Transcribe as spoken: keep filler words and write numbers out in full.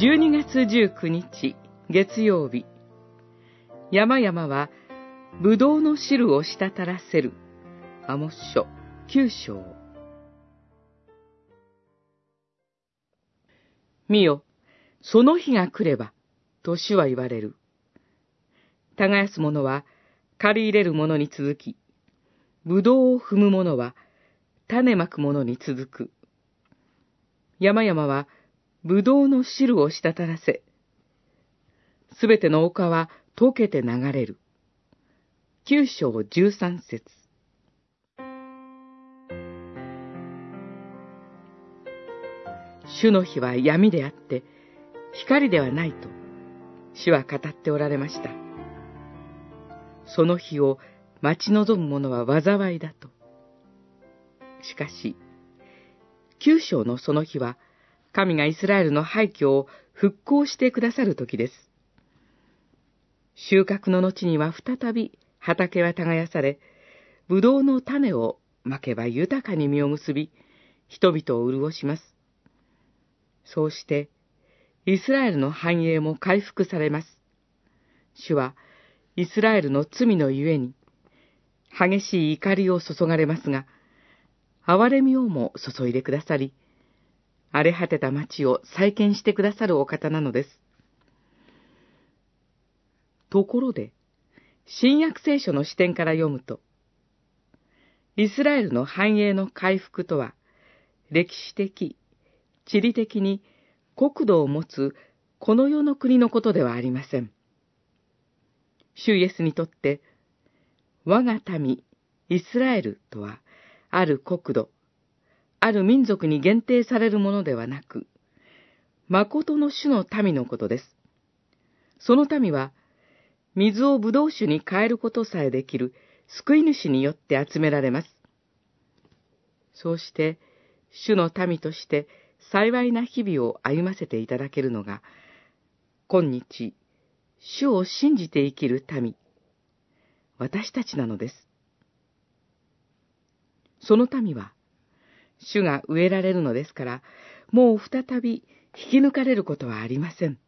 じゅうにがつじゅうくにち月曜日、山々はぶどうの汁を滴らせる。アモス書きゅうしょう。見よ、その日が来れば、と主は言われる。耕す者は刈り入れる者に続き、ぶどうを踏む者は種まく者に続く。山々はぶどうの汁を滴らせ、すべての丘は溶けて流れる。きゅうしょうじゅうさんせつ。主の日は闇であって、光ではないと、主は語っておられました。その日を待ち望む者は災いだと。しかし、九章のその日は、神がイスラエルの廃墟を復興してくださる時です。収穫の後には再び畑は耕され、ぶどうの種をまけば豊かに実を結び、人々を潤します。そうして、イスラエルの繁栄も回復されます。主は、イスラエルの罪のゆえに、激しい怒りを注がれますが、憐れみをも注いでくださり、荒れ果てた町を再建してくださるお方なのです。ところで、新約聖書の視点から読むと、イスラエルの繁栄の回復とは、歴史的、地理的に国土を持つこの世の国のことではありません。主イエスにとって、我が民、イスラエルとは、ある国土、ある民族に限定されるものではなく、誠の主の民のことです。その民は、水を葡萄酒に変えることさえできる救い主によって集められます。そうして、主の民として幸いな日々を歩ませていただけるのが、今日、主を信じて生きる民、私たちなのです。その民は、主が植えられるのですから、もう再び引き抜かれることはありません。